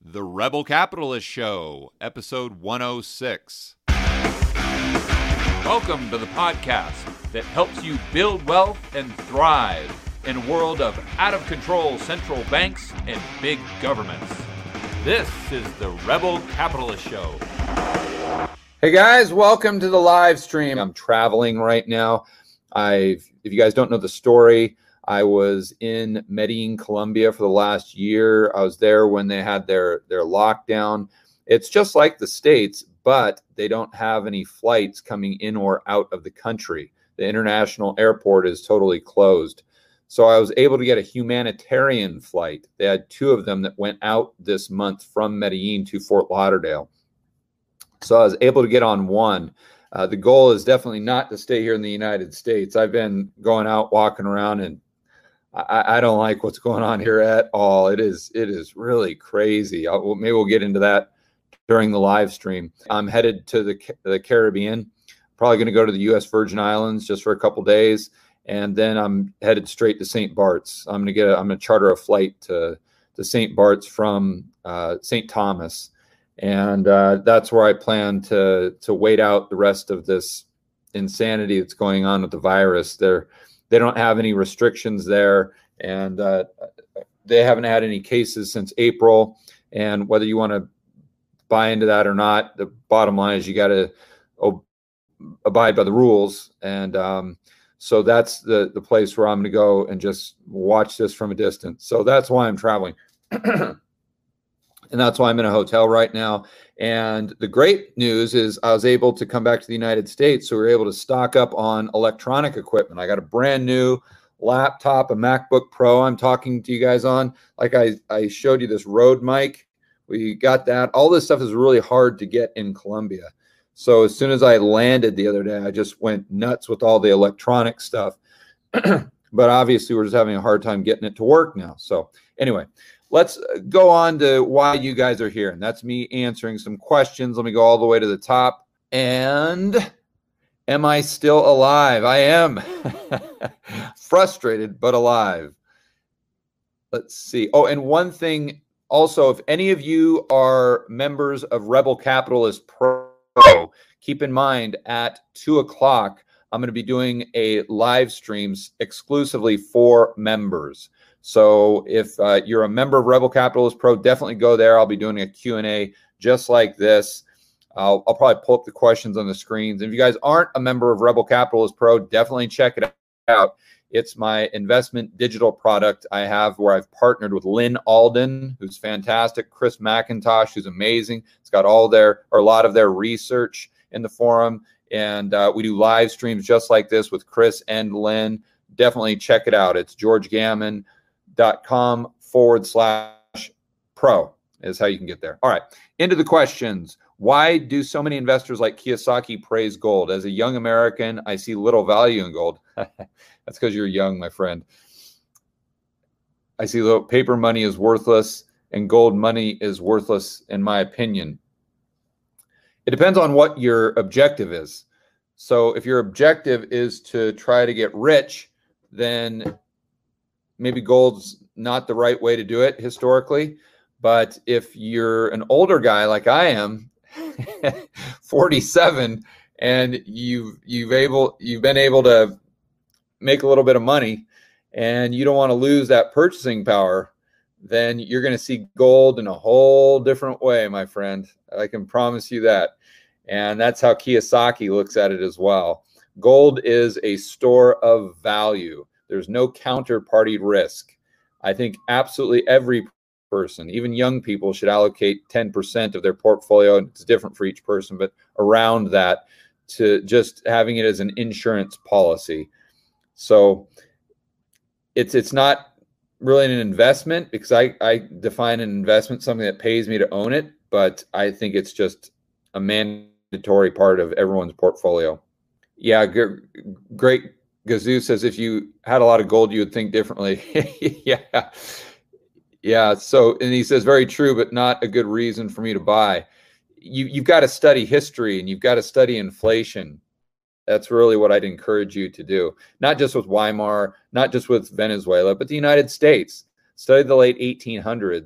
The Rebel Capitalist Show, episode 106. Welcome to the podcast that helps you build wealth and thrive in a world of out-of-control central banks and big governments. This is the Rebel Capitalist Show. Hey guys, welcome to the live stream. I'm traveling right now. If you guys don't know the story, I was in Medellin, Colombia for the last year. I was there when they had their lockdown. It's just like the States, but they don't have any flights coming in or out of the country. The international airport is totally closed. So I was able to get a humanitarian flight. They had two of them that went out this month from Medellin to Fort Lauderdale. So I was able to get on one. The goal is definitely not to stay here in the United States. I've been going out, walking around, and I don't like what's going on here at all. It is really crazy. Maybe we'll get into that during the live stream. I'm headed to the Caribbean. Probably going to go to the U.S. Virgin Islands just for a couple days, and then I'm headed straight to St. Bart's. I'm going to charter a flight to St. Bart's from St. Thomas, and that's where I plan to wait out the rest of this insanity that's going on with the virus. They don't have any restrictions there, and they haven't had any cases since April. And whether you want to buy into that or not, the bottom line is you got to abide by the rules. And so that's the place where I'm going to go and just watch this from a distance. So that's why I'm traveling. And that's why I'm in a hotel right now. And the great news is I was able to come back to the United States. So we were able to stock up on electronic equipment. I got a brand new laptop, a MacBook Pro I'm talking to you guys on. Like I showed you this Rode mic. We got that. All this stuff is really hard to get in Colombia. So as soon as I landed the other day, I just went nuts with all the electronic stuff. But obviously we're just having a hard time getting it to work now. So anyway, let's go on to why you guys are here. And that's me answering some questions. Let me go all the way to the top. And am I still alive? I am. Frustrated, but alive. Let's see. Oh, and one thing also, if any of you are members of Rebel Capitalist Pro, keep in mind at 2:00, I'm going to be doing a live streams exclusively for members. So if you're a member of Rebel Capitalist Pro, definitely go there. I'll be doing a Q&A just like this. I'll probably pull up the questions on the screens. And if you guys aren't a member of Rebel Capitalist Pro, definitely check it out. It's my investment digital product I have where I've partnered with Lynn Alden, who's fantastic, Chris McIntosh, who's amazing. It's got a lot of their research in the forum. And we do live streams just like this with Chris and Lynn. Definitely check it out. It's georgegammon.com/pro is how you can get there. All right, into the questions. Why do so many investors like Kiyosaki praise gold? As a young American, I see little value in gold. That's because you're young, my friend. I see paper money is worthless and gold money is worthless, in my opinion. It depends on what your objective is. So if your objective is to try to get rich, then maybe gold's not the right way to do it historically. But if you're an older guy like I am, 47, and you've been able to make a little bit of money and you don't want to lose that purchasing power, then you're going to see gold in a whole different way, my friend. I can promise you that. And that's how Kiyosaki looks at it as well. Gold is a store of value. There's no counterparty risk. I think absolutely every person, even young people, should allocate 10% of their portfolio. It's different for each person, but around that, to just having it as an insurance policy. So it's not really an investment, because I define an investment something that pays me to own it, but I think it's just a mandatory part of everyone's portfolio. Yeah, great. Gazoo says if you had a lot of gold, you would think differently. Yeah. So, and he says, very true, but not a good reason for me to buy. You've got to study history and you've got to study inflation. That's really what I'd encourage you to do. Not just with Weimar, not just with Venezuela, but the United States. Study the late 1800s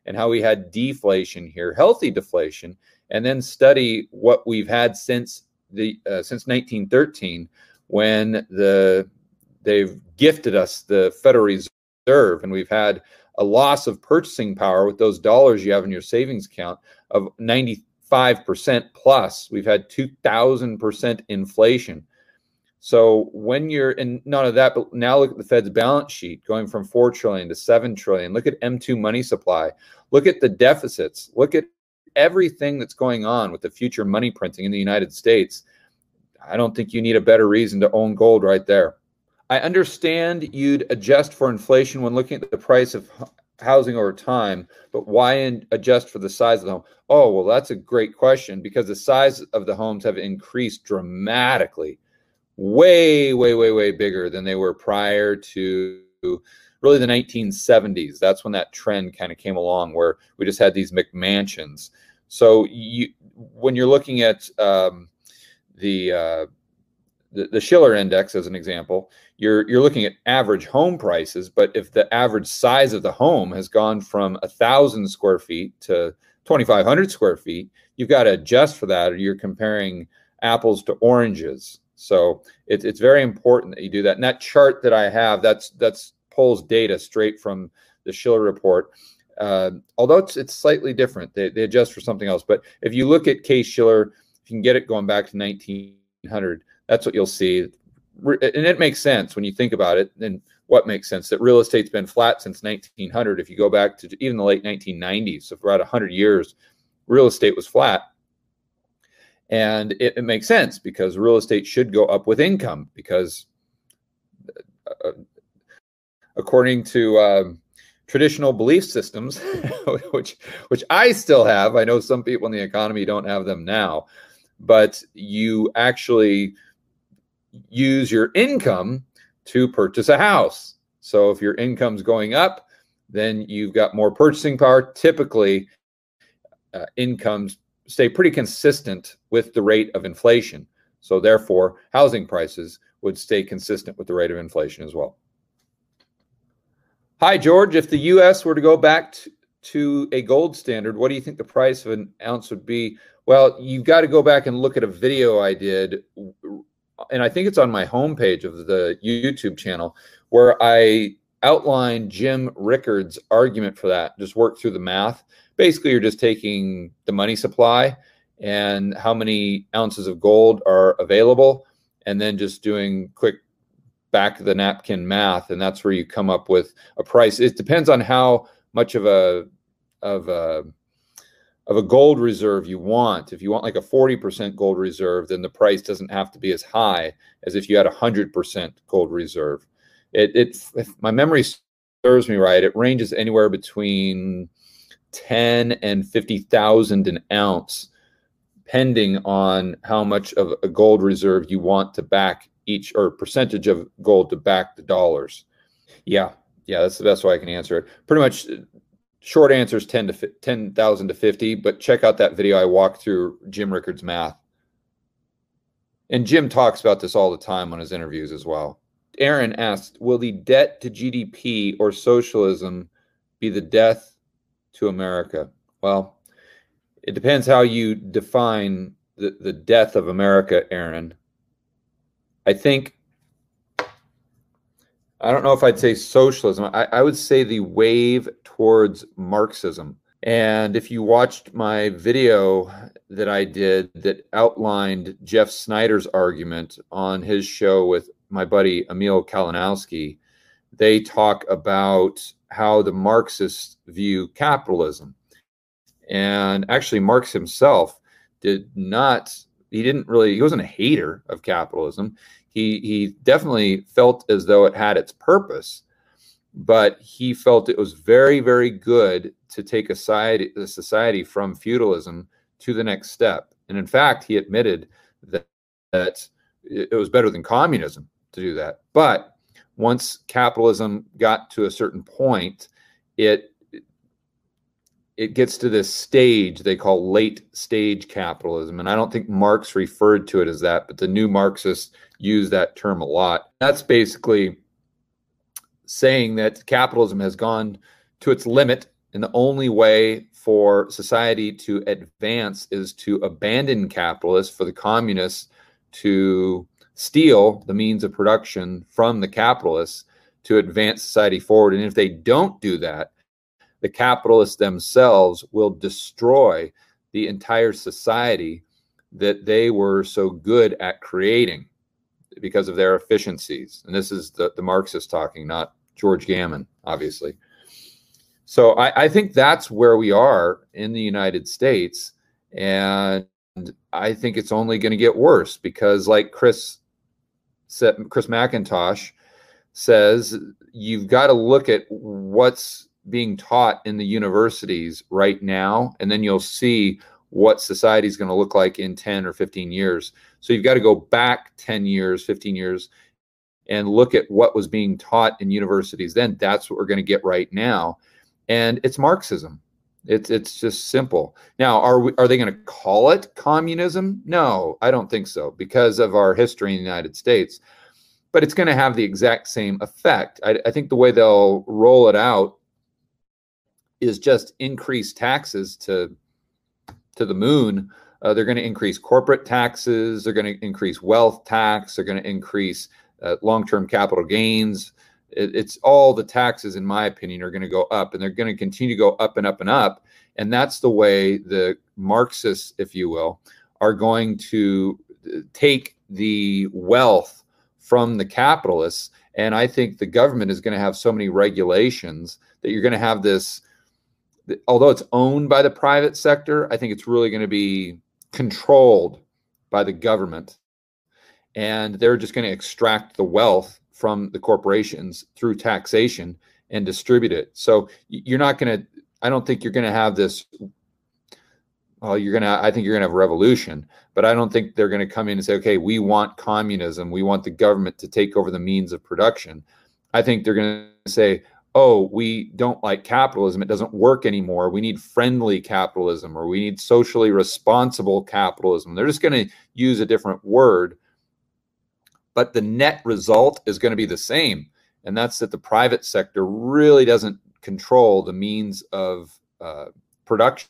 and how we had deflation here, healthy deflation, and then study what we've had since 1913, when they've gifted us the Federal Reserve, and we've had a loss of purchasing power with those dollars you have in your savings account of 95% plus. We've had 2,000% inflation. So when you're in none of that, but now look at the Fed's balance sheet going from 4 trillion to 7 trillion. Look at M2 money supply. Look at the deficits. Look at everything that's going on with the future money printing in the United States. I don't think you need a better reason to own gold right there. I understand you'd adjust for inflation when looking at the price of housing over time, but why adjust for the size of the home? Oh, well, that's a great question, because the size of the homes have increased dramatically, way, way, way, way bigger than they were prior to really the 1970s. That's when that trend kind of came along, where we just had these McMansions. So when you're looking at the Shiller Index as an example, you're looking at average home prices. But if the average size of the home has gone from 1,000 square feet to 2,500 square feet, you've got to adjust for that, or you're comparing apples to oranges. So it's very important that you do that. And that chart that I have, that's pulls data straight from the Shiller report. Although it's slightly different, they adjust for something else. But if you look at Case-Shiller, if you can get it going back to 1900, that's what you'll see. And it makes sense when you think about it. And what makes sense? That real estate's been flat since 1900. If you go back to even the late 1990s, so for about 100 years, real estate was flat. And it makes sense, because real estate should go up with income, because according to traditional belief systems, which I still have, I know some people in the economy don't have them now, but you actually use your income to purchase a house. So if your income's going up, then you've got more purchasing power. Typically, incomes stay pretty consistent with the rate of inflation. So therefore, housing prices would stay consistent with the rate of inflation as well. Hi, George. If the U.S. were to go back to a gold standard, what do you think the price of an ounce would be? Well, you've got to go back and look at a video I did, and I think it's on my homepage of the YouTube channel, where I outlined Jim Rickards' argument for that. Just work through the math. Basically, you're just taking the money supply and how many ounces of gold are available, and then just doing quick back of the napkin math, and that's where you come up with a price. It depends on how much of a gold reserve you want. If you want like a 40% gold reserve, then the price doesn't have to be as high as if you had 100% gold reserve. If my memory serves me right, it ranges anywhere between 10 and 50,000 an ounce, depending on how much of a gold reserve you want to back each, or percentage of gold to back the dollars. Yeah, that's the best way I can answer it. Pretty much, short answer is 10,000 to 50, but check out that video I walked through Jim Rickards' math. And Jim talks about this all the time on his interviews as well. Aaron asked, will the debt to GDP or socialism be the death to America? Well, it depends how you define the death of America, Aaron. I don't know if I'd say socialism. I would say the wave towards Marxism. And if you watched my video that I did that outlined Jeff Snyder's argument on his show with my buddy Emil Kalinowski, they talk about how the Marxists view capitalism. And actually, Marx himself he wasn't a hater of capitalism. He definitely felt as though it had its purpose, but he felt it was very, very good to take a society from feudalism to the next step. And in fact, he admitted that it was better than communism to do that. But once capitalism got to a certain point, it gets to this stage they call late stage capitalism. And I don't think Marx referred to it as that, but the new Marxists use that term a lot. That's basically saying that capitalism has gone to its limit And the only way for society to advance is to abandon capitalists, for the communists to steal the means of production from the capitalists to advance society forward. And if they don't do that, the capitalists themselves will destroy the entire society that they were so good at creating because of their efficiencies. And this is the Marxists talking, not George Gammon, obviously. So I think that's where we are in the United States. And I think it's only going to get worse because, like Chris McIntosh says, you've got to look at what's being taught in the universities right now, and then you'll see what society is going to look like in 10 or 15 years. So you've got to go back 10 years, 15 years, and look at what was being taught in universities then. That's what we're going to get right now. And it's Marxism. It's just simple. Now, are they going to call it communism? No, I don't think so, because of our history in the United States. But it's going to have the exact same effect. I think the way they'll roll it out is just increase taxes to the moon. They're going to increase corporate taxes. They're going to increase wealth tax. They're going to increase long-term capital gains. It's all the taxes, in my opinion, are going to go up, and they're going to continue to go up and up and up. And that's the way the Marxists, if you will, are going to take the wealth from the capitalists. And I think the government is going to have so many regulations that you're going to have this, although it's owned by the private sector, I think it's really going to be controlled by the government. And they're just going to extract the wealth from the corporations through taxation and distribute it. So you're not going to, I don't think you're going to have this, well, I think you're going to have a revolution, but I don't think they're going to come in and say, okay, we want communism. We want the government to take over the means of production. I think they're going to say, oh, we don't like capitalism. It doesn't work anymore. We need friendly capitalism, or we need socially responsible capitalism. They're just going to use a different word, but the net result is going to be the same. And that's that the private sector really doesn't control the means of production,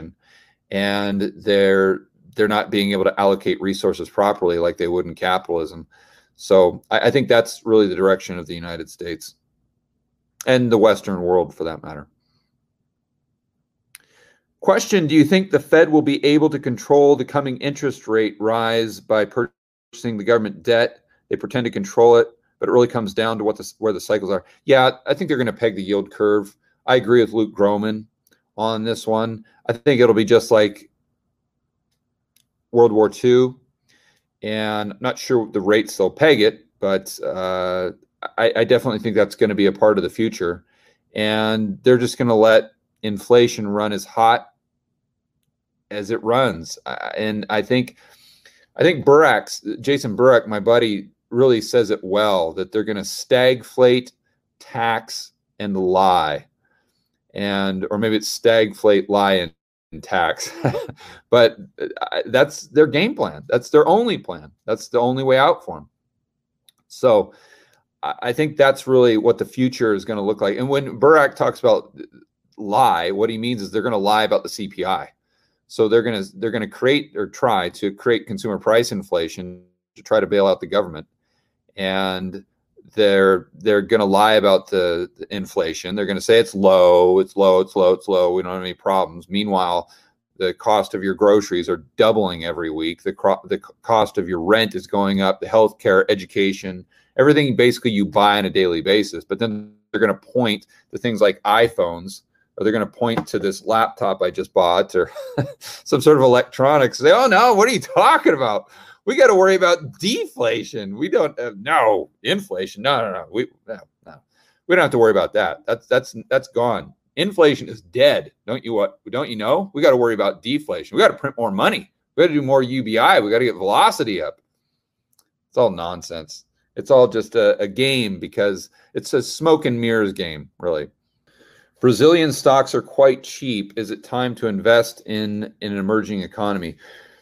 and they're not being able to allocate resources properly like they would in capitalism. So I think that's really the direction of the United States and the Western world, for that matter. Question: do you think the Fed will be able to control the coming interest rate rise by purchasing the government debt? They pretend to control it, but it really comes down to where the cycles are. Yeah, I think they're going to peg the yield curve. I agree with Luke Gromen on this one. I think it'll be just like World War II, and I'm not sure the rates they'll peg it, but I definitely think that's going to be a part of the future. And they're just going to let inflation run as hot as it runs. And I think Jason Burak, my buddy, really says it well, that they're going to stagflate, tax, and lie. Or maybe it's stagflate, lie, and tax. But that's their game plan. That's their only plan. That's the only way out for them. So I think that's really what the future is going to look like. And when Burak talks about lie, what he means is they're going to lie about the CPI. So they're going to create, or try to create, consumer price inflation to try to bail out the government. And they're going to lie about the inflation. They're going to say it's low. We don't have any problems. Meanwhile, the cost of your groceries are doubling every week. The cost of your rent is going up. The healthcare, education, everything basically you buy on a daily basis. But then they're going to point to things like iPhones, or they're going to point to this laptop I just bought, or some sort of electronics. Say, oh no, what are you talking about? We got to worry about deflation. We don't have inflation. No. We don't have to worry about that. That's gone. Inflation is dead. Don't you know? We got to worry about deflation. We got to print more money. We got to do more UBI. We got to get velocity up. It's all nonsense. It's all just a game, because it's a smoke and mirrors game, really. Brazilian stocks are quite cheap. Is it time to invest in an emerging economy?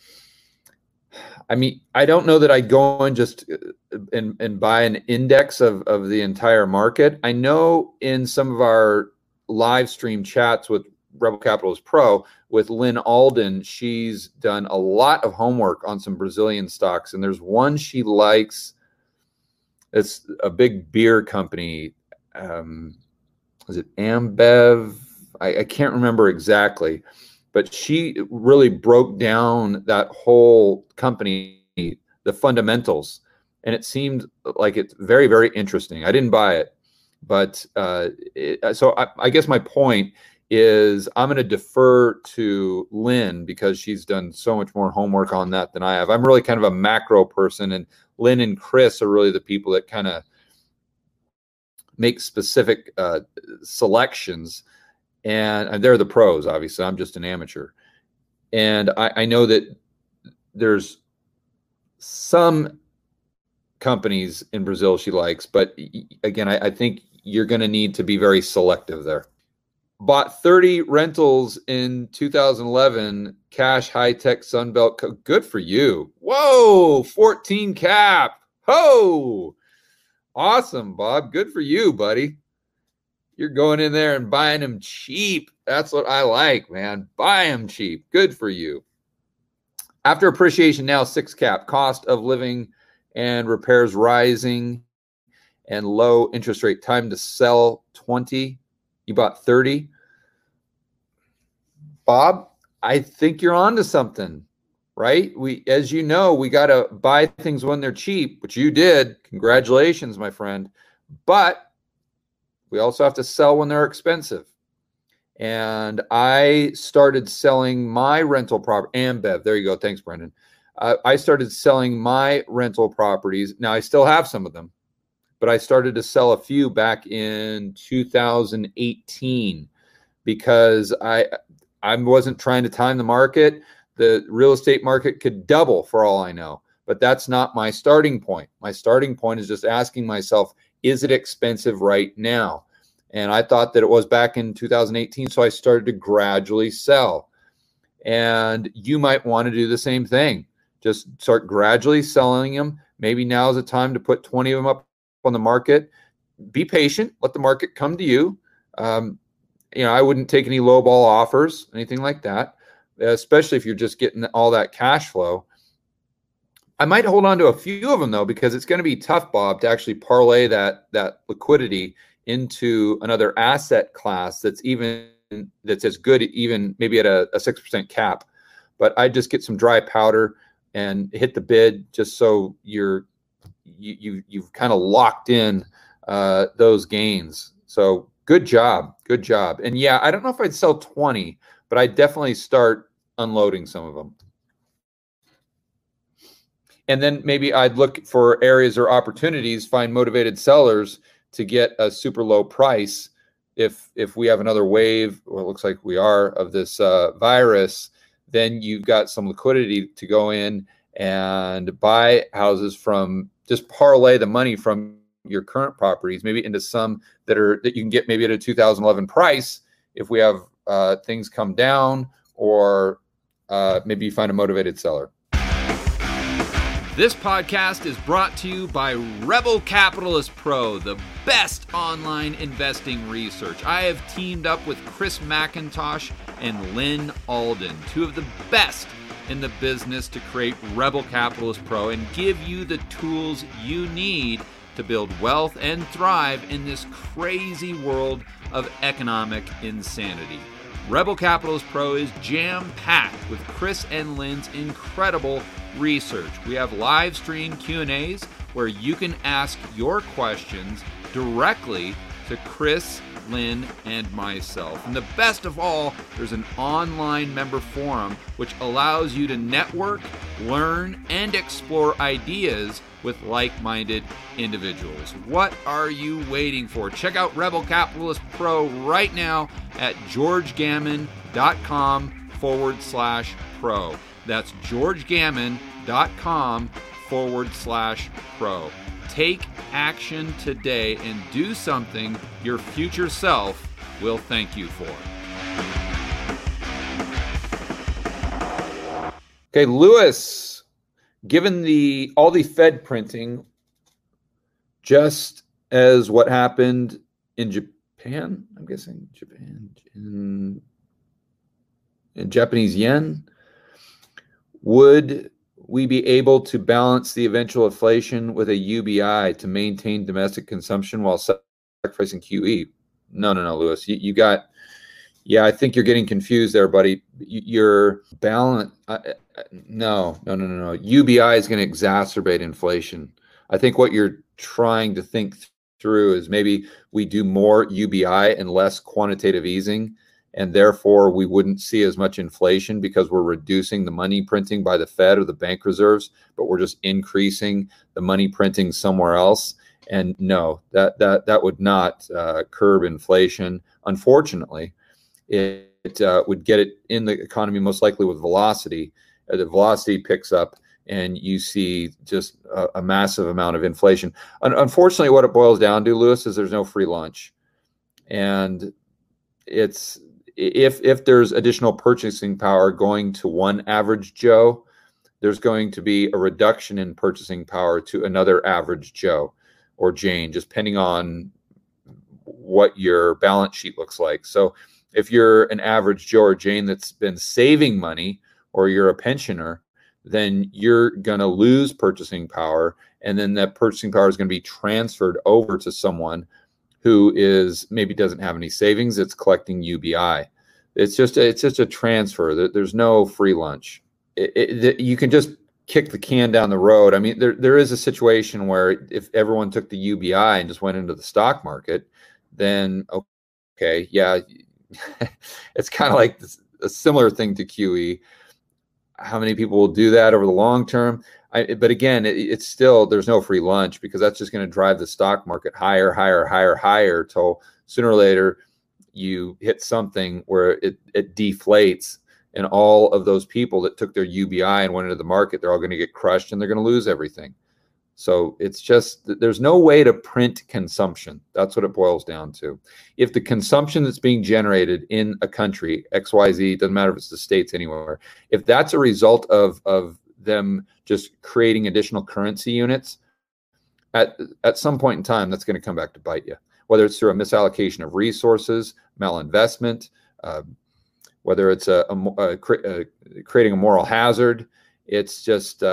I mean, I don't know that I'd go and just and buy an index of the entire market. I know in some of our live stream chats with Rebel Capitalist Pro with Lynn Alden. She's done a lot of homework on some Brazilian stocks, and there's one she likes. It's a big beer company. Is it Ambev? I can't remember exactly, but she really broke down that whole company, the fundamentals, and it seemed like it's very, very interesting. I didn't buy it, but so I guess my point is I'm going to defer to Lynn because she's done so much more homework on that than I have. I'm really kind of a macro person, and Lynn and Chris are really the people that kind of make specific selections, and they're the pros. Obviously, I'm just an amateur, and I know that there's some companies in Brazil she likes, but again, I think you're going to need to be very selective there. Bought 30 rentals in 2011, cash, high-tech, Sunbelt. Good for you. Whoa, 14 cap. Ho! Awesome, Bob. Good for you, buddy. You're going in there and buying them cheap. That's what I like, man. Buy them cheap. Good for you. After appreciation now, 6 cap. Cost of living and repairs rising and low interest rate. Time to sell 20. You bought 30. Bob, I think you're onto something, right? As you know, we got to buy things when they're cheap, which you did. Congratulations, my friend. But we also have to sell when they're expensive. And I started selling my rental property. Ambev, there you go. Thanks, Brendan. I started selling my rental properties. Now, I still have some of them, but I started to sell a few back in 2018 because I wasn't trying to time the market. The real estate market could double for all I know, but that's not my starting point. My starting point is just asking myself, is it expensive right now? And I thought that it was back in 2018, so I started to gradually sell. And you might want to do the same thing. Just start gradually selling them. Maybe now is the time to put 20 of them up on the market. Be patient. Let the market come to you. I wouldn't take any lowball offers, anything like that, especially if you're just getting all that cash flow. I might hold on to a few of them, though, because it's going to be tough, Bob, to actually parlay that liquidity into another asset class that's as good, even maybe at a 6% cap. But I just get some dry powder and hit the bid just so you've kind of locked in those gains. So good job. And yeah, I don't know if I'd sell 20, but I'd definitely start unloading some of them. And then maybe I'd look for areas or opportunities, find motivated sellers to get a super low price. If we have another wave, or it looks like we are, of this virus, then you've got some liquidity to go in and buy houses from, just parlay the money from your current properties, maybe into some that you can get maybe at a 2011 price if we have things come down, or maybe you find a motivated seller. This podcast is brought to you by Rebel Capitalist Pro, the best online investing research. I have teamed up with Chris McIntosh and Lynn Alden, two of the best in the business, to create Rebel Capitalist Pro and give you the tools you need to build wealth and thrive in this crazy world of economic insanity. Rebel Capitalist Pro is jam-packed with Chris and Lynn's incredible research. We have live stream Q&As where you can ask your questions directly to Chris, Lynn, and myself. And the best of all, there's an online member forum which allows you to network, learn, and explore ideas with like-minded individuals. What are you waiting for? Check out Rebel Capitalist Pro right now at georgegammon.com/pro. That's georgegammon.com/pro. Take action today and do something your future self will thank you for. Okay, Lewis, given all the Fed printing, just as what happened in Japan, I'm guessing Japan, in Japanese yen. Would we be able to balance the eventual inflation with a UBI to maintain domestic consumption while sacrificing QE? No, Lewis. You got, yeah, I think you're getting confused there, buddy. Your balance, no. UBI is going to exacerbate inflation. I think what you're trying to think through is maybe we do more UBI and less quantitative easing, and therefore we wouldn't see as much inflation because we're reducing the money printing by the Fed or the bank reserves, but we're just increasing the money printing somewhere else. And no, that would not curb inflation. Unfortunately, it would get it in the economy most likely with velocity. The velocity picks up, and you see just a massive amount of inflation. Unfortunately, what it boils down to, Lewis, is there's no free lunch, and it's if there's additional purchasing power going to one average Joe, there's going to be a reduction in purchasing power to another average Joe or Jane, just depending on what your balance sheet looks like. So if you're an average Joe or Jane that's been saving money, or you're a pensioner, then you're going to lose purchasing power. And then that purchasing power is going to be transferred over to someone who is maybe doesn't have any savings. It's collecting UBI. It's just a transfer. There's no free lunch. You can just kick the can down the road. I mean, there is a situation where if everyone took the UBI and just went into the stock market, then okay, yeah, it's kind of like a similar thing to QE. How many people will do that over the long term? But again, it's still, there's no free lunch, because that's just going to drive the stock market higher till sooner or later you hit something where it deflates, and all of those people that took their UBI and went into the market, they're all going to get crushed and they're going to lose everything. So it's just, there's no way to print consumption. That's what it boils down to. If the consumption that's being generated in a country, XYZ, doesn't matter if it's the States, anywhere, if that's a result of them just creating additional currency units, at some point in time, that's going to come back to bite you. Whether it's through a misallocation of resources, malinvestment, whether it's creating a moral hazard, it's just...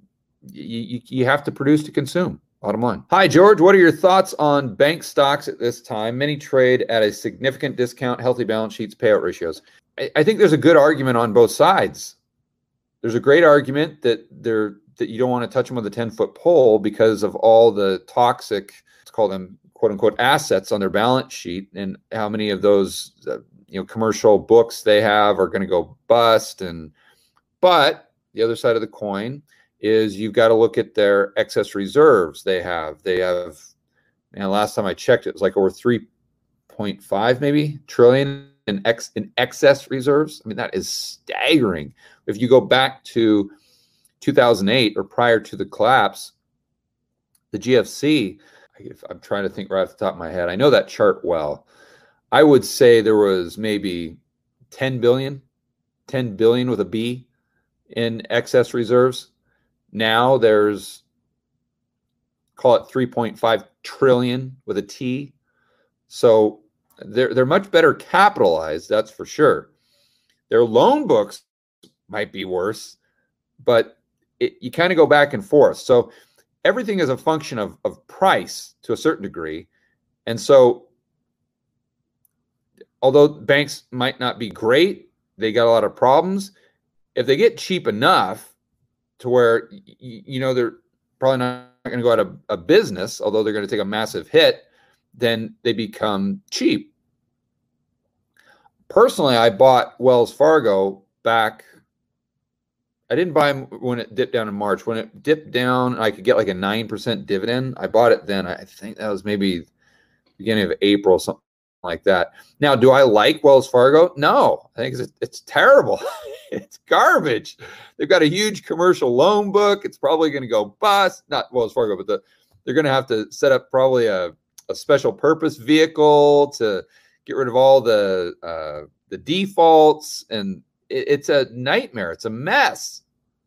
You have to produce to consume, bottom line. Hi, George. What are your thoughts on bank stocks at this time? Many trade at a significant discount, healthy balance sheets, payout ratios. I think there's a good argument on both sides. There's a great argument that you don't want to touch them with a 10-foot pole because of all the toxic, let's call them quote unquote assets on their balance sheet, and how many of those commercial books they have are going to go bust. But the other side of the coin is you've got to look at their excess reserves they have. Man, last time I checked, it was like over 3.5 maybe trillion in excess reserves. I mean, that is staggering. If you go back to 2008 or prior to the collapse, the GFC, I'm trying to think right off the top of my head, I know that chart well. I would say there was maybe 10 billion with a B in excess reserves. Now there's, call it 3.5 trillion with a T. So they're much better capitalized, that's for sure. Their loan books might be worse, but you kind of go back and forth. So everything is a function of price to a certain degree. And so although banks might not be great, they got a lot of problems. If they get cheap enough to where, they're probably not going to go out of business, although they're going to take a massive hit, then they become cheap. Personally, I bought Wells Fargo back. I didn't buy them when it dipped down in March. When it dipped down, I could get like a 9% dividend. I bought it then. I think that was maybe beginning of April, something like that. Now, do I like Wells Fargo? No, I think it's terrible. It's garbage. They've got a huge commercial loan book. It's probably going to go bust. Not Wells Fargo, but they're going to have to set up probably a special purpose vehicle to get rid of all the defaults, and it's a nightmare. It's a mess.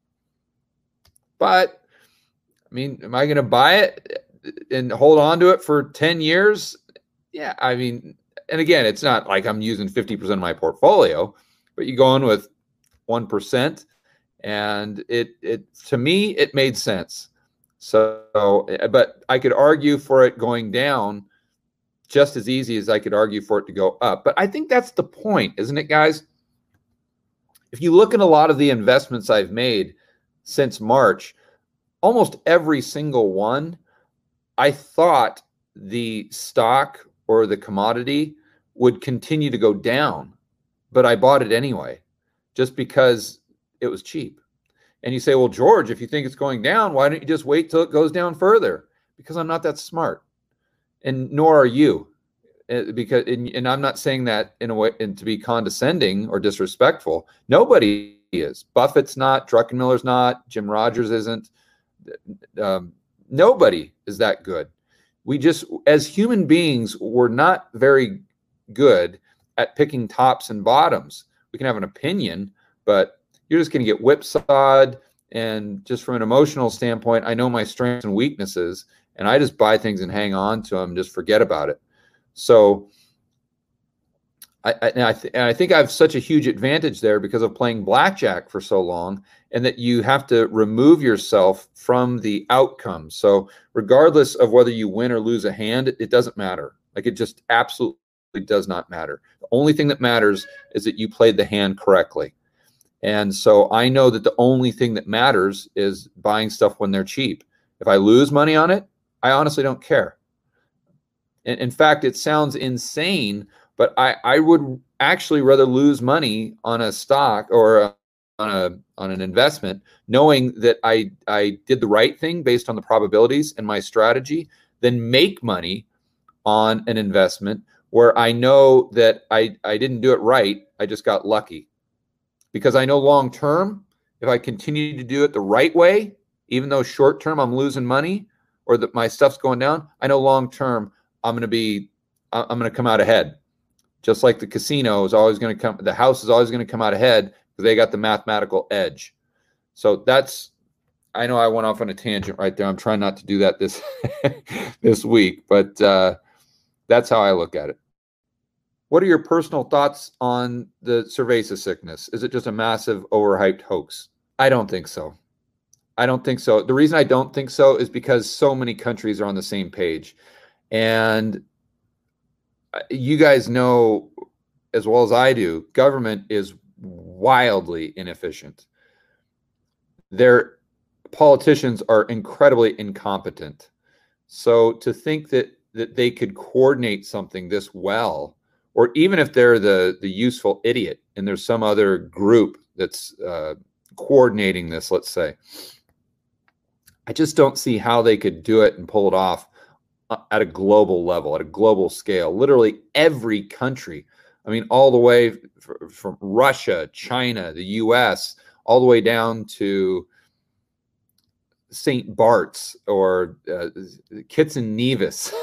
But I mean, am I going to buy it and hold on to it for 10 years? Yeah, I mean, and again, it's not like I'm using 50% of my portfolio, but you go in with 1%, and it to me, it made sense. So, but I could argue for it going down just as easy as I could argue for it to go up. But I think that's the point, isn't it, guys? If you look at a lot of the investments I've made since March, almost every single one, I thought the stock or the commodity would continue to go down, but I bought it anyway, just because it was cheap. And you say, well, George, if you think it's going down, why don't you just wait till it goes down further? Because I'm not that smart, and nor are you. Because, and I'm not saying that in a way and to be condescending or disrespectful. Nobody is. Buffett's not. Druckenmiller's not. Jim Rogers isn't. Nobody is that good. We just, as human beings, we're not very good at picking tops and bottoms. We can have an opinion, but you're just going to get whipsawed. And just from an emotional standpoint, I know my strengths and weaknesses, and I just buy things and hang on to them, just forget about it. So I think I have such a huge advantage there because of playing blackjack for so long, and that you have to remove yourself from the outcome. So regardless of whether you win or lose a hand, it doesn't matter. Like, it just absolutely does not matter. The only thing that matters is that you played the hand correctly. And so I know that the only thing that matters is buying stuff when they're cheap. If I lose money on it, I honestly don't care. In fact, it sounds insane, but I would actually rather lose money on a stock or on an investment, knowing that I did the right thing based on the probabilities and my strategy, than make money on an investment where I know that I didn't do it right. I just got lucky. Because I know long term, if I continue to do it the right way, even though short term I'm losing money or that my stuff's going down, I know long term I'm going to come out ahead. Just like the casino is always going to come, the house is always going to come out ahead because they got the mathematical edge. So I know I went off on a tangent right there. I'm trying not to do that this week, but that's how I look at it. What are your personal thoughts on the cerveza sickness? Is it just a massive overhyped hoax? I don't think so. The reason I don't think so is because so many countries are on the same page. And you guys know as well as I do, government is wildly inefficient. Their politicians are incredibly incompetent. So to think that they could coordinate something this well, or even if they're the useful idiot and there's some other group that's coordinating this, let's say, I just don't see how they could do it and pull it off at a global level, at a global scale. Literally every country, I mean, all the way from Russia, China, the US, all the way down to St. Bart's or Kitts and Nevis.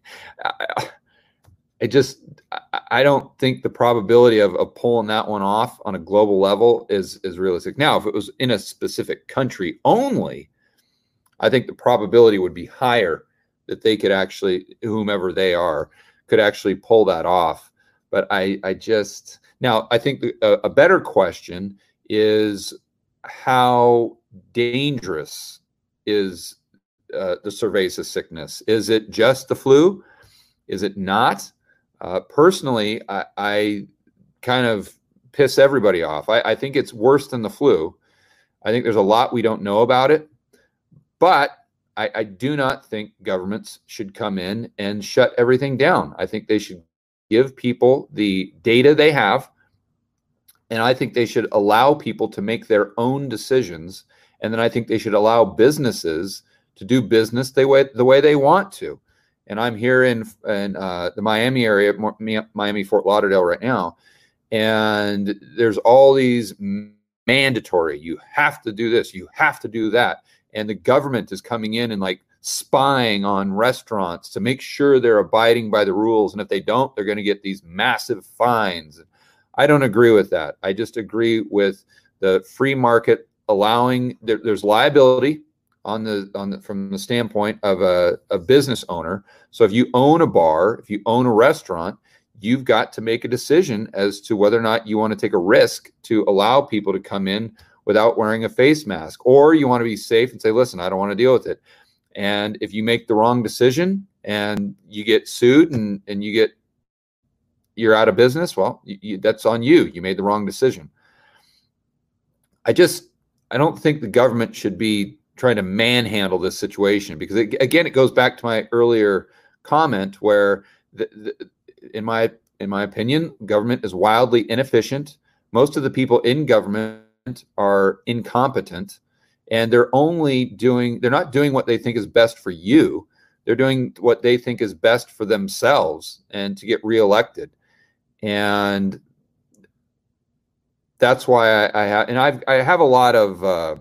I don't think the probability of pulling that one off on a global level is realistic. Now, if it was in a specific country only, I think the probability would be higher that they could actually, whomever they are, could actually pull that off. But I think a better question is, how dangerous is the cerveza sickness? Is it just the flu? Is it not? Personally, I kind of piss everybody off. I think it's worse than the flu. I think there's a lot we don't know about it, but I do not think governments should come in and shut everything down. I think they should give people the data they have, and I think they should allow people to make their own decisions. And then I think they should allow businesses to do business the way they want to. And I'm here in the Miami area, Miami, Fort Lauderdale right now, and there's all these mandatory, you have to do this, you have to do that. And the government is coming in and like spying on restaurants to make sure they're abiding by the rules. And if they don't, they're going to get these massive fines. I don't agree with that. I just agree with the free market allowing, there's liability from the standpoint of a business owner. So if you own a bar, if you own a restaurant, you've got to make a decision as to whether or not you want to take a risk to allow people to come in without wearing a face mask, or you want to be safe and say, listen, I don't want to deal with it. And if you make the wrong decision and you get sued and you're out of business, well, that's on you. You made the wrong decision. I don't think the government should be trying to manhandle this situation, because it goes back to my earlier comment where in my opinion, government is wildly inefficient. Most of the people in government are incompetent, and they're not doing what they think is best for you. They're doing what they think is best for themselves and to get reelected. And that's why I have a lot of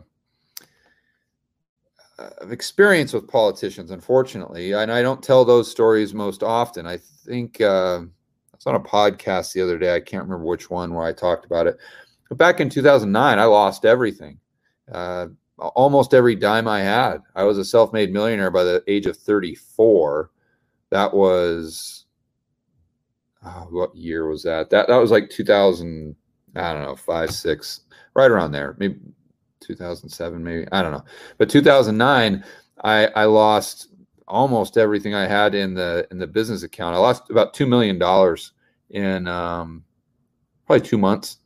experience with politicians, unfortunately, and I don't tell those stories most often. I think I was on a podcast the other day. I can't remember which one where I talked about it. But back in 2009, I lost everything, almost every dime I had. I was a self-made millionaire by the age of 34. That was, what year was that? That was like 2000. I don't know, 5, 6, right around there, maybe 2007, maybe, I don't know. But 2009, I lost almost everything I had in the business account. I lost about $2 million in probably 2 months,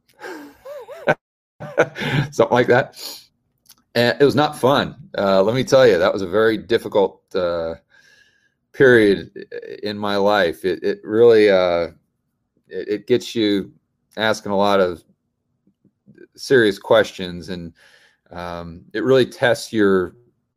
something like that. And it was not fun. Let me tell you, that was a very difficult period in my life. It really it gets you asking a lot of serious questions, and it really tests your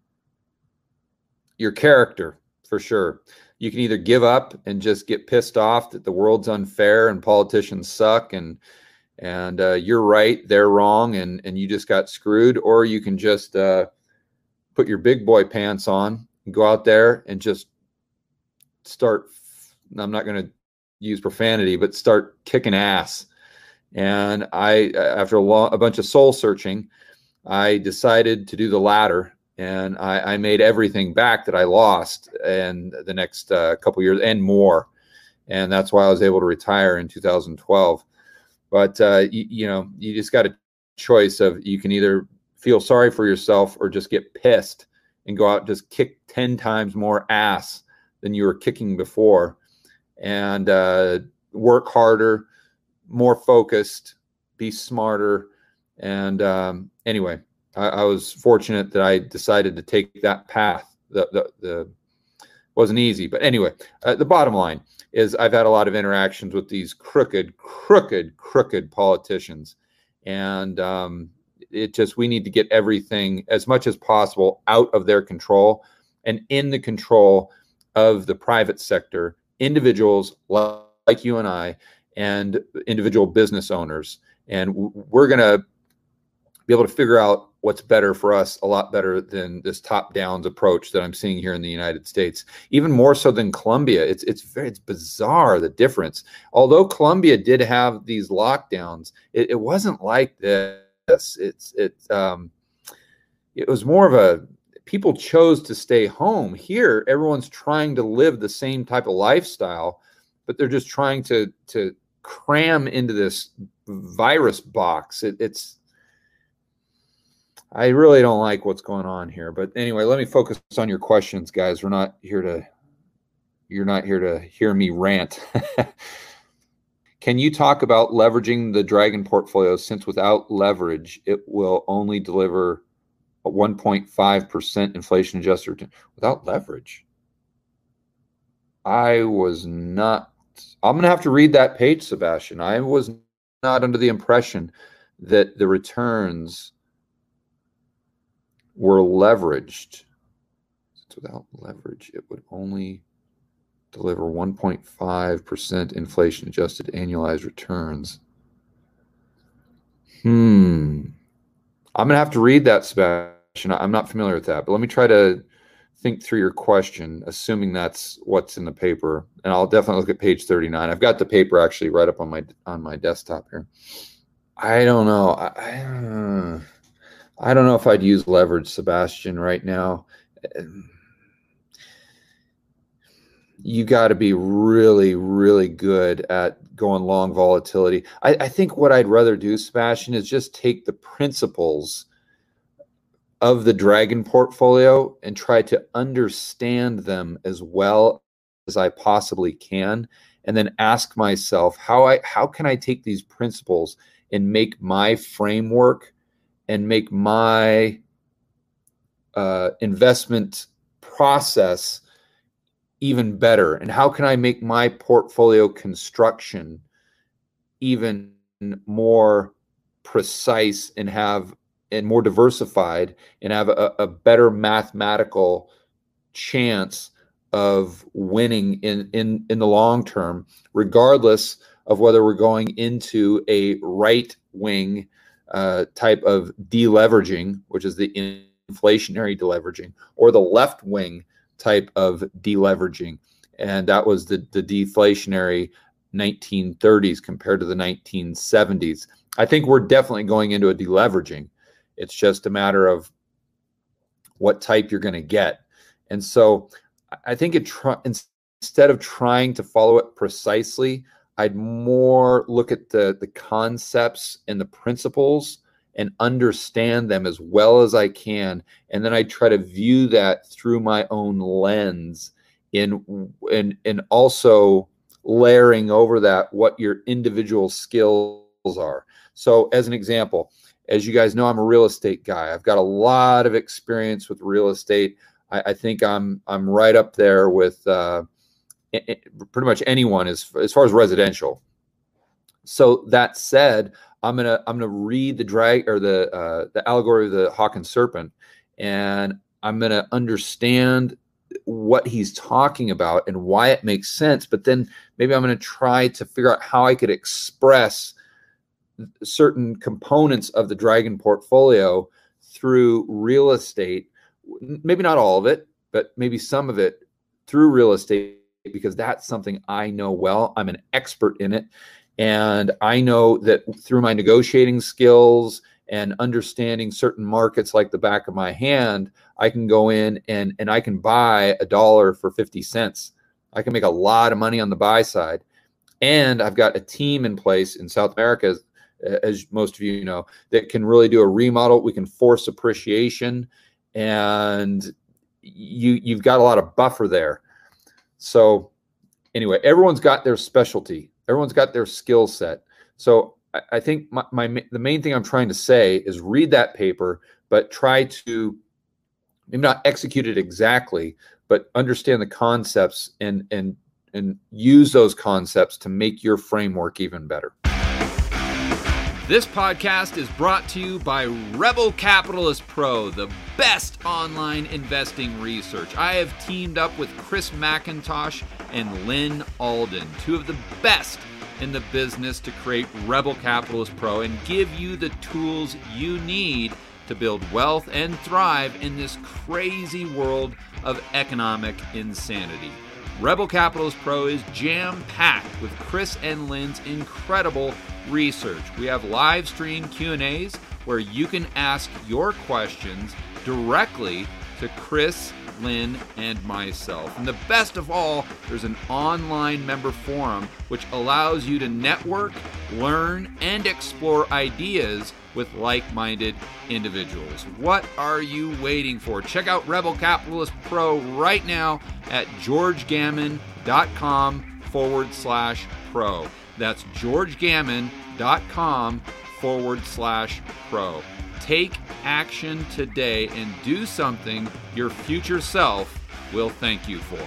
character for sure. You can either give up and just get pissed off that the world's unfair and politicians suck and you're right, they're wrong, and you just got screwed, or you can just put your big boy pants on and go out there and just start, I'm not going to use profanity, but start kicking ass. And after a bunch of soul searching, I decided to do the latter, and I made everything back that I lost in the next couple years and more. And that's why I was able to retire in 2012. But, you just got a choice of, you can either feel sorry for yourself or just get pissed and go out and just kick 10 times more ass than you were kicking before, and work harder, more focused, be smarter. And anyway, I was fortunate that I decided to take that path. The wasn't easy, but anyway, the bottom line is I've had a lot of interactions with these crooked politicians, and we need to get everything as much as possible out of their control and in the control of the private sector, individuals like you and I, and individual business owners. And we're going to be able to figure out what's better for us a lot better than this top-down approach that I'm seeing here in the United States, even more so than Colombia. It's bizarre, the difference. Although Colombia did have these lockdowns, it wasn't like this. It was more of people chose to stay home. Here, everyone's trying to live the same type of lifestyle, but they're just trying to cram into this virus box. I really don't like what's going on here. But anyway, let me focus on your questions, guys. You're not here to hear me rant. Can you talk about leveraging the Dragon portfolio, since without leverage, it will only deliver a 1.5% inflation adjusted return? Without leverage? I'm going to have to read that page, Sebastian. I was not under the impression that the returns were leveraged. Without leverage, it would only deliver 1.5% inflation adjusted annualized returns. I'm going to have to read that, Sebastian. I'm not familiar with that, but let me try to think through your question, assuming that's what's in the paper. And I'll definitely look at page 39. I've got the paper actually right up on my desktop here. I don't know. I don't know if I'd use leverage, Sebastian, right now. you got to be really, really good at going long volatility. I think what I'd rather do, Sebastian, is just take the principles of the Dragon portfolio and try to understand them as well as I possibly can, and then ask myself how can I take these principles and make my framework and make my investment process even better, and how can I make my portfolio construction even more precise and more diversified and have a better mathematical chance of winning in the long term, regardless of whether we're going into a right wing type of deleveraging, which is the inflationary deleveraging, or the left wing type of deleveraging. And that was the deflationary 1930s compared to the 1970s. I think we're definitely going into a deleveraging. It's just a matter of what type you're going to get. And so I think instead of trying to follow it precisely, I'd more look at the concepts and the principles and understand them as well as I can. And then I try to view that through my own lens and also layering over that what your individual skills are. So as an example, as you guys know, I'm a real estate guy. I've got a lot of experience with real estate. I think I'm right up there with pretty much anyone as far as residential. So that said, I'm gonna read the allegory of the hawk and serpent, and I'm gonna understand what he's talking about and why it makes sense. But then maybe I'm gonna try to figure out how I could express certain components of the Dragon portfolio through real estate. Maybe not all of it, but maybe some of it through real estate, because that's something I know well. I'm an expert in it. And I know that through my negotiating skills and understanding certain markets like the back of my hand, I can go in and I can buy $1 for 50 cents. I can make a lot of money on the buy side. And I've got a team in place in South America, as most of you know, that can really do a remodel. We can force appreciation, and you've got a lot of buffer there. So anyway, everyone's got their specialty. Everyone's got their skill set. So I think the main thing I'm trying to say is read that paper, but try to maybe not execute it exactly, but understand the concepts and use those concepts to make your framework even better. This podcast is brought to you by Rebel Capitalist Pro, the best online investing research. I have teamed up with Chris McIntosh and Lynn Alden, two of the best in the business, to create Rebel Capitalist Pro and give you the tools you need to build wealth and thrive in this crazy world of economic insanity. Rebel Capitalist Pro is jam-packed with Chris and Lynn's incredible research. We have live stream Q&As where you can ask your questions directly to Chris, Lynn, and myself. And the best of all, there's an online member forum which allows you to network, learn, and explore ideas with like-minded individuals. What are you waiting for? Check out Rebel Capitalist Pro right now at georgegammon.com/pro. That's georgegammon.com/pro. Take action today and do something your future self will thank you for.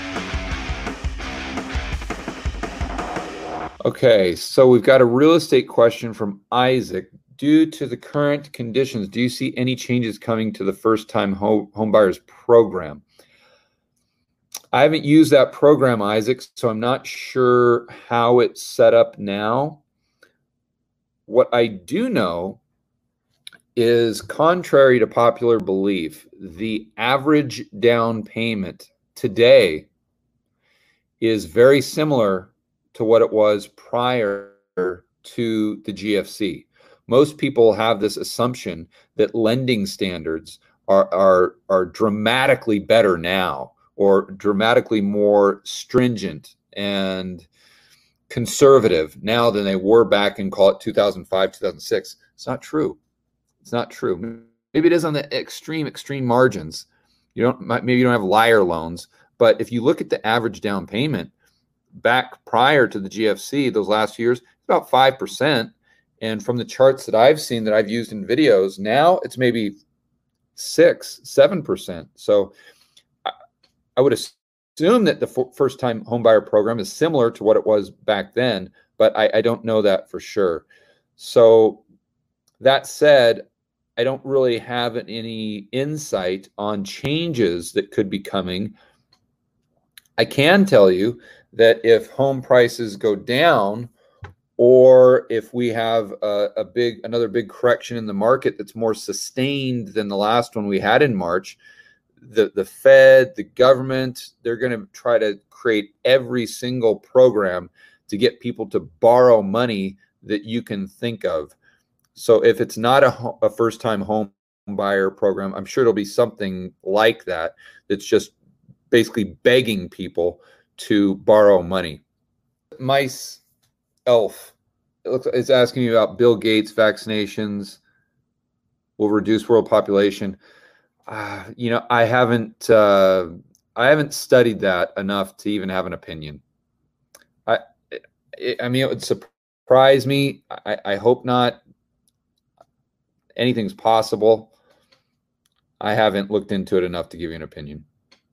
Okay, so we've got a real estate question from Isaac. Due to the current conditions, do you see any changes coming to the first-time home buyers program? I haven't used that program, Isaac, so I'm not sure how it's set up now. What I do know is, contrary to popular belief, the average down payment today is very similar to what it was prior to the GFC. Most people have this assumption that lending standards are dramatically better now, or dramatically more stringent and conservative now than they were back in, call it 2005, 2006. It's not true. It's not true. Maybe it is on the extreme margins. Maybe you don't have liar loans, but if you look at the average down payment back prior to the GFC, those last few years, it's about 5%. And from the charts that I've seen that I've used in videos, now it's maybe 6-7%. So I would assume that the first-time homebuyer program is similar to what it was back then, but I don't know that for sure. So that said, I don't really have any insight on changes that could be coming. I can tell you that if home prices go down, or if we have another big correction in the market that's more sustained than the last one we had in March, the Fed, the government, they're going to try to create every single program to get people to borrow money that you can think of. So if it's not a first-time home buyer program, I'm sure it'll be something like that that's just basically begging people to borrow money. Mice Elf is asking you about Bill Gates vaccinations will reduce world population. I haven't studied that enough to even have an opinion. I mean, it would surprise me. I hope not. Anything's possible. I haven't looked into it enough to give you an opinion.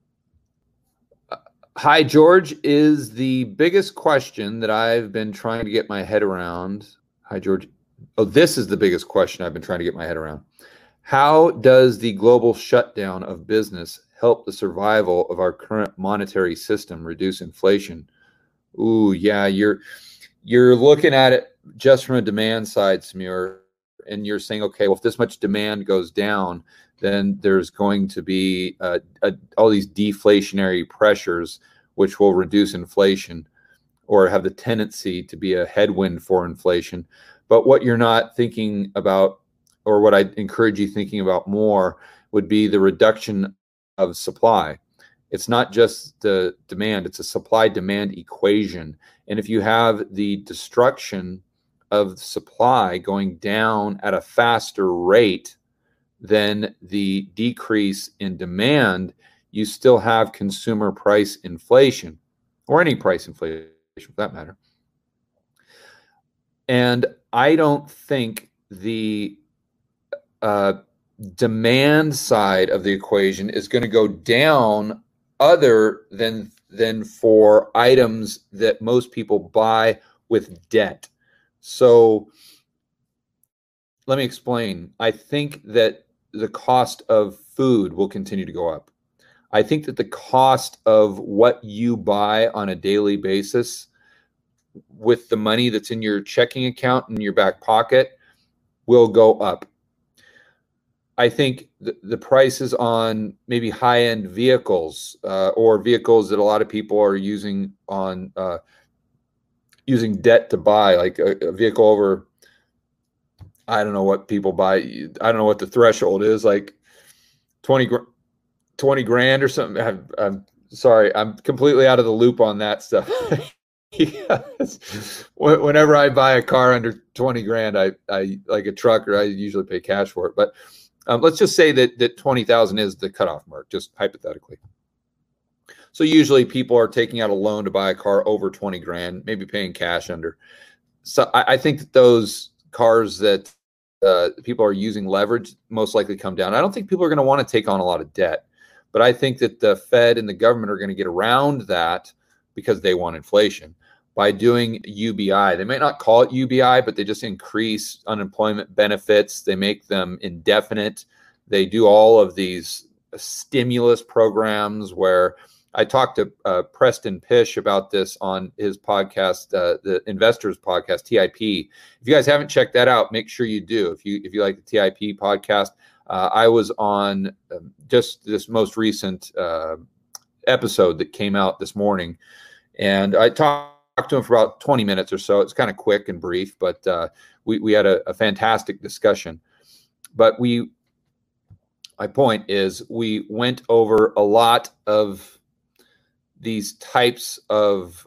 Hi, George, is the biggest question that I've been trying to get my head around. Hi, George. Oh, this is the biggest question I've been trying to get my head around. How does the global shutdown of business help the survival of our current monetary system, reduce inflation? Ooh, yeah, you're looking at it just from a demand side, Samir, and you're saying, okay, well, if this much demand goes down, then there's going to be all these deflationary pressures, which will reduce inflation or have the tendency to be a headwind for inflation. But what you're not thinking about, or what I encourage you thinking about more, would be the reduction of supply. It's not just the demand, it's a supply-demand equation. And if you have the destruction of supply going down at a faster rate than the decrease in demand, you still have consumer price inflation, or any price inflation for that matter. And I don't think the demand side of the equation is going to go down other than for items that most people buy with debt. So let me explain. I think that the cost of food will continue to go up. I think that the cost of what you buy on a daily basis with the money that's in your checking account in your back pocket will go up. I think the prices on maybe high-end vehicles or vehicles that a lot of people are using on using debt to buy, like a vehicle over, I don't know what people buy. I don't know what the threshold is, like 20 grand or something. I'm sorry, I'm completely out of the loop on that stuff. Yes. Whenever I buy a car under 20 grand, I like a truck, or I usually pay cash for it. But let's just say that 20,000 is the cutoff mark, just hypothetically. So usually people are taking out a loan to buy a car over 20 grand, maybe paying cash under. So I think that those cars that people are using leverage most likely come down. I don't think people are going to want to take on a lot of debt, but I think that the Fed and the government are going to get around that because they want inflation by doing UBI. They might not call it UBI, but they just increase unemployment benefits. They make them indefinite. They do all of these stimulus programs where I talked to Preston Pish about this on his podcast, the Investors Podcast, TIP. If you guys haven't checked that out, make sure you do. If you like the TIP podcast, I was on just this most recent episode that came out this morning, and I talked to him for about 20 minutes or so. It's kind of quick and brief, but we had a fantastic discussion. But my point is, we went over a lot of these types of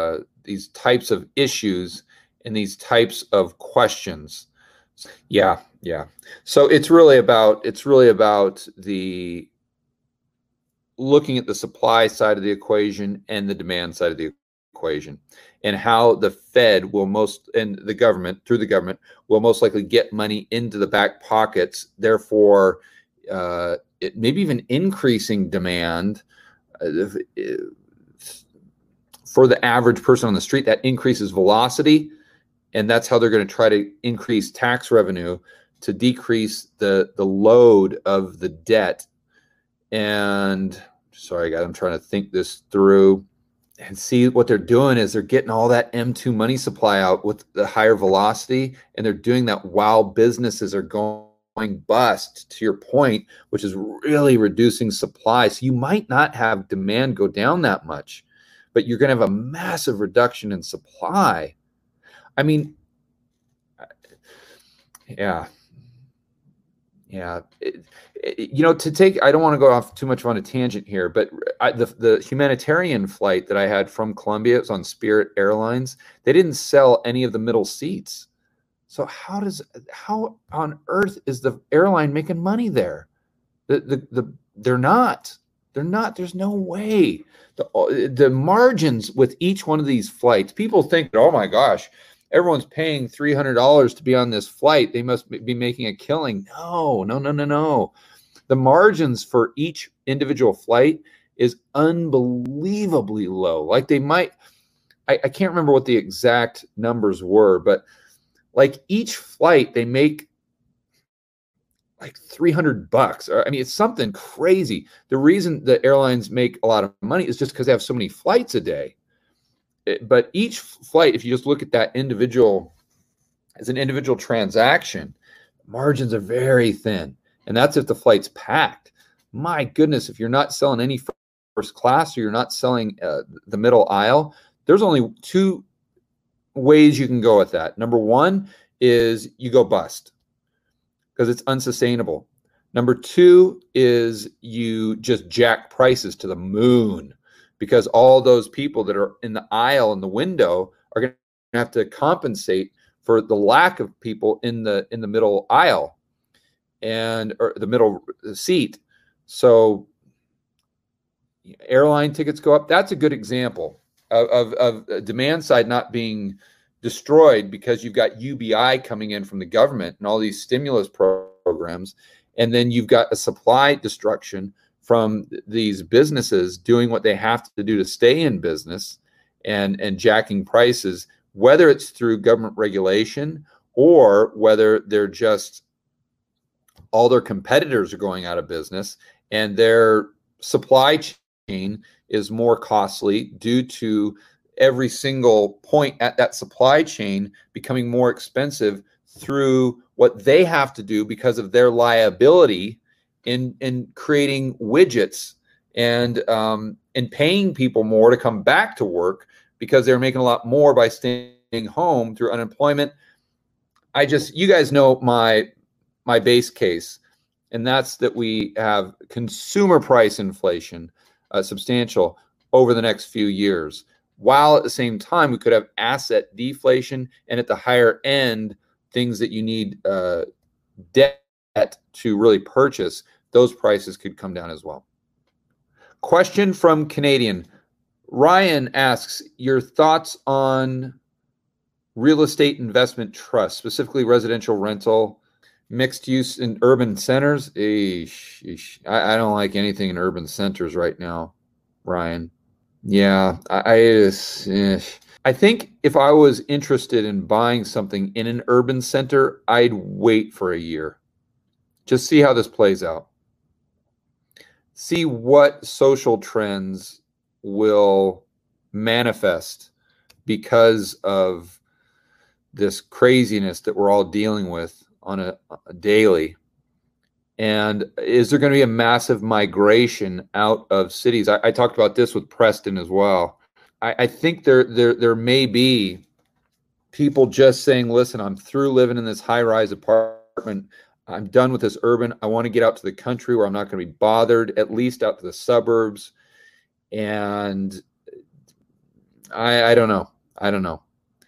issues and these types of questions. Yeah. So it's really about the looking at the supply side of the equation and the demand side of the equation, and how the Fed will and the government, through the government, will most likely get money into the back pockets. Therefore, it maybe even increasing demand for the average person on the street. That increases velocity, and that's how they're going to try to increase tax revenue to decrease the load of the debt. And sorry, guys, I'm trying to think this through. And see, what they're doing is they're getting all that M2 money supply out with the higher velocity, and they're doing that while businesses are going bust, to your point, which is really reducing supply. So you might not have demand go down that much, but you're going to have a massive reduction in supply. I mean, yeah. I don't want to go off too much on a tangent here, but the humanitarian flight that I had from Colombia, it was on Spirit Airlines. They didn't sell any of the middle seats. So how on earth is the airline making money there? They're not. There's no way. The margins with each one of these flights, people think, oh my gosh, everyone's paying $300 to be on this flight, they must be making a killing. No. The margins for each individual flight is unbelievably low. Like they might, I can't remember what the exact numbers were, but like each flight they make like $300. I mean, it's something crazy. The reason the airlines make a lot of money is just because they have so many flights a day. But each flight, if you just look at that as an individual transaction, margins are very thin. And that's if the flight's packed. My goodness, if you're not selling any first class or you're not selling the middle aisle, there's only two ways you can go with that. Number one is you go bust because it's unsustainable. Number two is you just jack prices to the moon, because all those people that are in the aisle in the window are going to have to compensate for the lack of people in the middle aisle or the middle seat. So airline tickets go up. That's a good example of demand side not being destroyed because you've got UBI coming in from the government and all these stimulus programs, and then you've got a supply destruction from these businesses doing what they have to do to stay in business and jacking prices, whether it's through government regulation or whether they're just all their competitors are going out of business and their supply chain is more costly due to every single point at that supply chain becoming more expensive through what they have to do because of their liability in creating widgets and paying people more to come back to work because they're making a lot more by staying home through unemployment. You guys know my base case, and that's that we have consumer price inflation, substantial, over the next few years, while at the same time we could have asset deflation, and at the higher end, things that you need debt to really purchase, those prices could come down as well. Question from Canadian. Ryan asks, your thoughts on real estate investment trust, specifically residential rental, mixed use in urban centers? I don't like anything in urban centers right now, Ryan. Yeah, I think if I was interested in buying something in an urban center, I'd wait for a year. Just see how this plays out. See what social trends will manifest because of this craziness that we're all dealing with on a daily. And is there going to be a massive migration out of cities? I talked about this with Preston as well. I think there may be people just saying, listen, I'm through living in this high-rise apartment. I'm done with this urban. I want to get out to the country where I'm not going to be bothered, at least out to the suburbs. And I don't know. I don't know.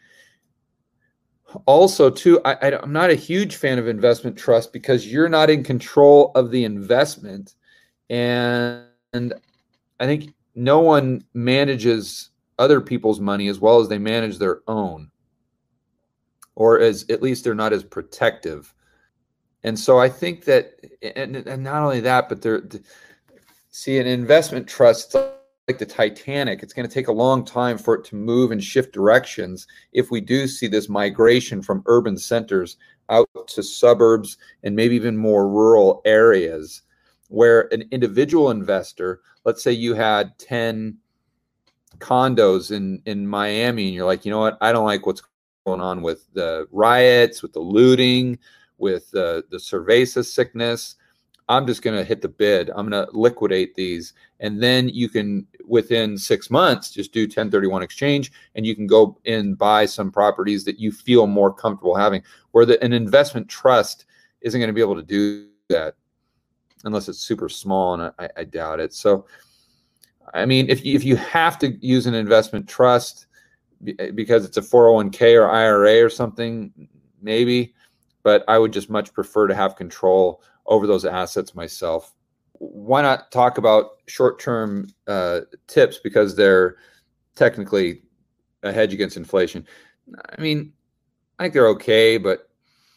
Also, too, I'm not a huge fan of investment trust because you're not in control of the investment. And I think no one manages other people's money as well as they manage their own, or as at least they're not as protective. And so I think that, and not only that, but see, an investment trust, it's like the Titanic. It's going to take a long time for it to move and shift directions if we do see this migration from urban centers out to suburbs and maybe even more rural areas, where an individual investor, let's say you had 10 condos in Miami, and you're like, you know what, I don't like what's going on with the riots, with the looting, with the cerveza sickness. I'm just going to hit the bid. I'm going to liquidate these. And then you can, within 6 months, just do 1031 exchange, and you can go and buy some properties that you feel more comfortable having, where an investment trust isn't going to be able to do that unless it's super small, and I doubt it. So, I mean, if you have to use an investment trust because it's a 401k or IRA or something, maybe, but I would just much prefer to have control over those assets myself. Why not talk about short-term tips, because they're technically a hedge against inflation? I mean, I think they're okay, but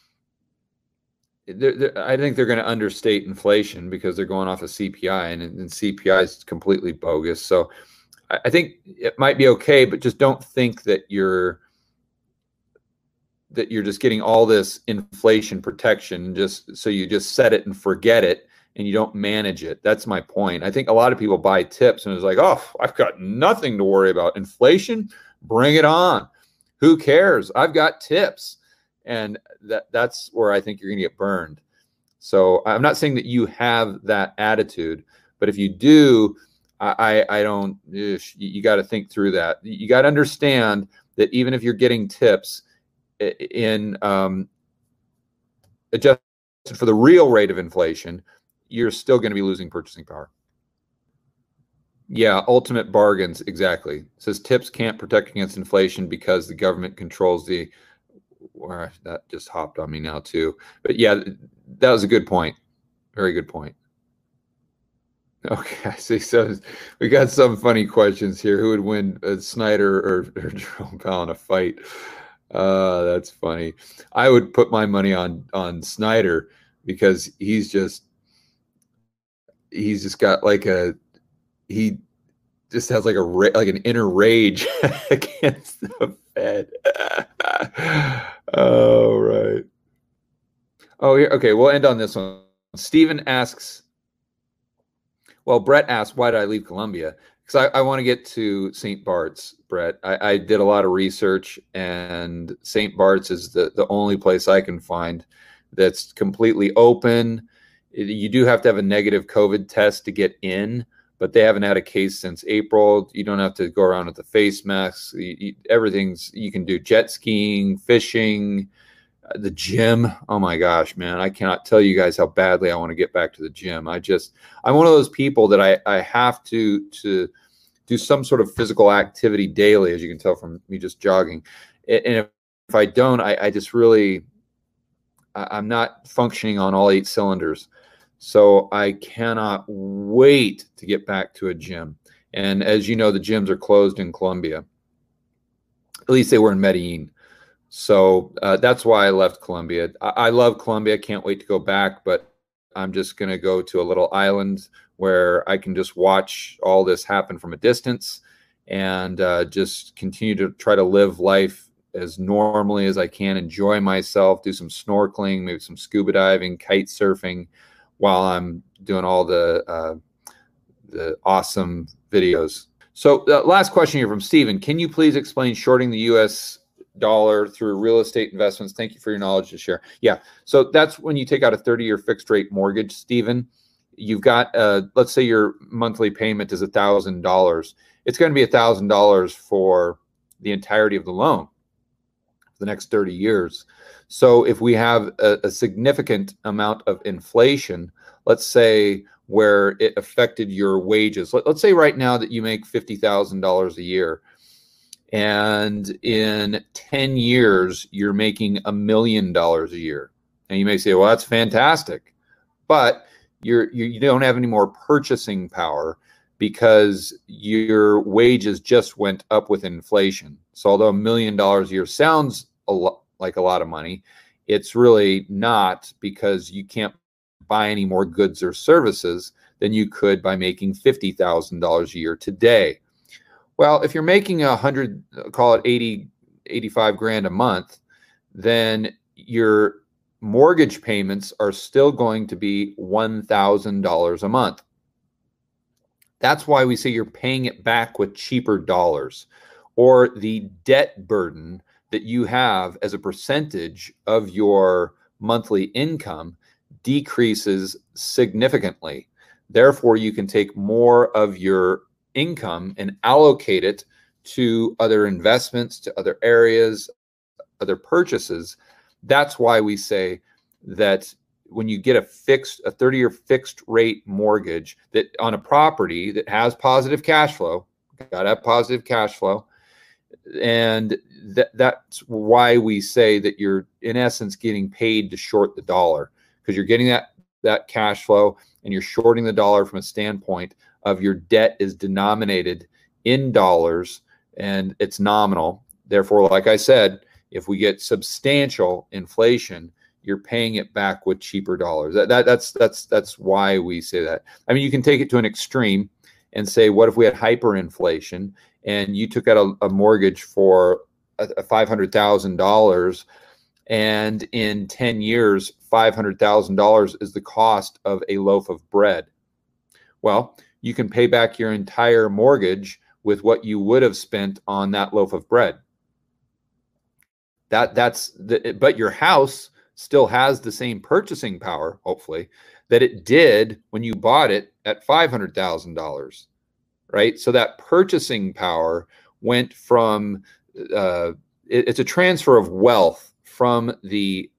I think they're going to understate inflation because they're going off of CPI, and CPI is completely bogus. So I think it might be okay, but just don't think that you're just getting all this inflation protection just so you just set it and forget it and you don't manage it. That's my point. I think a lot of people buy tips and it's like, oh, I've got nothing to worry about. Inflation, bring it on. Who cares? I've got tips. And that's where I think you're going to get burned. So I'm not saying that you have that attitude, but if you do, I don't, you got to think through that. You got to understand that even if you're getting tips in adjusted for the real rate of inflation, you're still going to be losing purchasing power. Yeah, ultimate bargains, exactly. It says tips can't protect against inflation because the government controls the, or that just hopped on me now too. But yeah, that was a good point. Very good point. Okay, I see. So we got some funny questions here. Who would win, Snyder or Jerome Powell in a fight? That's funny. I would put my money on Snyder because he's just got he just has like an inner rage against the Fed. Oh, right. Oh, here. Okay, we'll end on this one. Steven asks, well, Brett asked, why did I leave Columbia? Because I want to get to St. Bart's, Brett. I did a lot of research, and St. Bart's is the only place I can find that's completely open. You do have to have a negative COVID test to get in, but they haven't had a case since April. You don't have to go around with the face masks. Everything's, you can do jet skiing, fishing, the gym. Oh my gosh, man. I cannot tell you guys how badly I want to get back to the gym. I'm one of those people that I have to do some sort of physical activity daily, as you can tell from me just jogging. And if I don't, I just really, I'm not functioning on all 8 cylinders. So I cannot wait to get back to a gym. And as you know, the gyms are closed in Colombia. At least they were in Medellin. So that's why I left Colombia. I love Colombia. I can't wait to go back, but I'm just going to go to a little island where I can just watch all this happen from a distance and just continue to try to live life as normally as I can, enjoy myself, do some snorkeling, maybe some scuba diving, kite surfing, while I'm doing all the awesome videos. So last question here from Steven. Can you please explain shorting the U.S. dollar through real estate investments? Thank you for your knowledge to share. Yeah, so that's when you take out a 30-year fixed rate mortgage, Steven. You've got, let's say your monthly payment is $1,000. It's going to be $1,000 for the entirety of the loan. the next 30 years. So if we have a significant amount of inflation, let's say where it affected your wages, let's say right now that you make $50,000 a year, and in 10 years, you're making $1 million a year. And you may say, well, that's fantastic, but you don't have any more purchasing power because your wages just went up with inflation. So although $1 million a year sounds like a lot of money, it's really not, because you can't buy any more goods or services than you could by making $50,000 a year today. Well, if you're making 100, call it 80, 85 grand a month, then your mortgage payments are still going to be $1,000 a month. That's why we say you're paying it back with cheaper dollars, or the debt burden that you have as a percentage of your monthly income decreases significantly. Therefore, you can take more of your income and allocate it to other investments, to other areas, other purchases. That's why we say that when you get a 30-year fixed rate mortgage that on a property that has positive cash flow, got to have positive cash flow. And that's why we say that you're in essence getting paid to short the dollar, because you're getting that cash flow and you're shorting the dollar from a standpoint of your debt is denominated in dollars and it's nominal. Therefore, like I said, if we get substantial inflation, you're paying it back with cheaper dollars. That's why we say that. I mean, you can take it to an extreme and say, what if we had hyperinflation and you took out a mortgage for $500,000, and in 10 years, $500,000 is the cost of a loaf of bread? Well, you can pay back your entire mortgage with what you would have spent on that loaf of bread. But your house still has the same purchasing power, hopefully, that it did when you bought it at $500,000, right? So that purchasing power went from, it's a transfer of wealth from the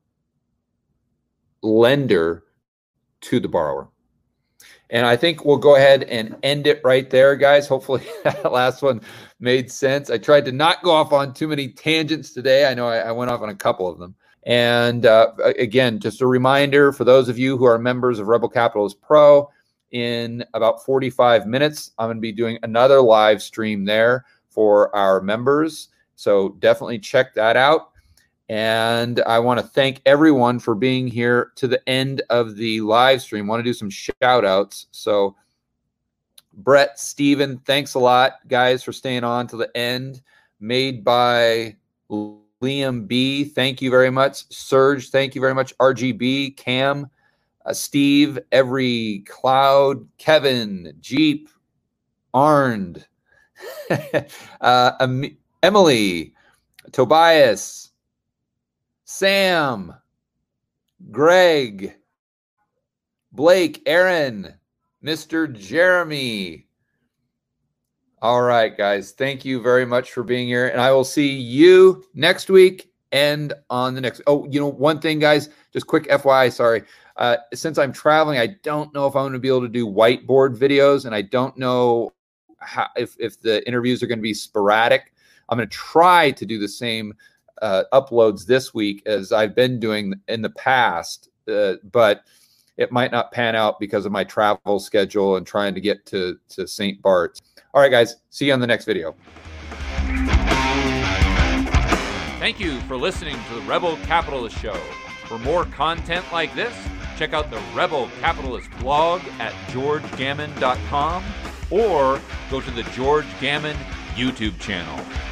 lender to the borrower. And I think we'll go ahead and end it right there, guys. Hopefully that last one made sense. I tried to not go off on too many tangents today. I know I went off on a couple of them. And again, just a reminder for those of you who are members of Rebel Capitalist Pro, in about 45 minutes, I'm going to be doing another live stream there for our members. So definitely check that out. And I want to thank everyone for being here to the end of the live stream. I want to do some shout outs. So Brett, Steven, thanks a lot, guys, for staying on to the end. Made by Liam B, thank you very much. Serge, thank you very much. RGB, Cam, Steve, Every Cloud, Kevin, Jeep, Arnd, Emily, Tobias, Sam, Greg, Blake, Aaron, Mr. Jeremy. All right, guys. Thank you very much for being here. And I will see you next week and on the next. Oh, one thing, guys, just quick FYI, sorry. Since I'm traveling, I don't know if I'm going to be able to do whiteboard videos, and I don't know if the interviews are going to be sporadic. I'm going to try to do the same uploads this week as I've been doing in the past, but it might not pan out because of my travel schedule and trying to get to St. Bart's. All right, guys, see you on the next video. Thank you for listening to the Rebel Capitalist Show. For more content like this, check out the Rebel Capitalist blog at georgegammon.com or go to the George Gammon YouTube channel.